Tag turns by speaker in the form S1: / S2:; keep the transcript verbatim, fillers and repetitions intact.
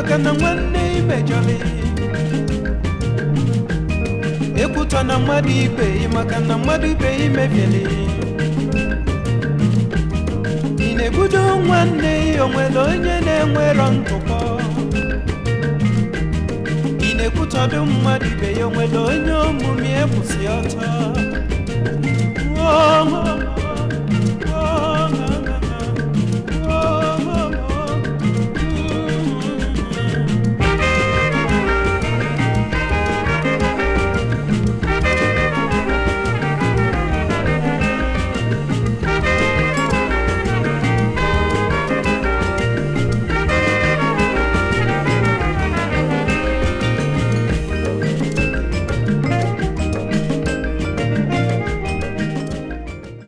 S1: maka na nwanne imejọrị ekwutọ na mmadụ ibe maka na mmadụ ibe imebieli ị na-ebudo nwanne onwere onye na-enwero ntụpọ ị na-ekwutọdụ mmadụ ibe ya onwere onye omume ekwụsị ọtọ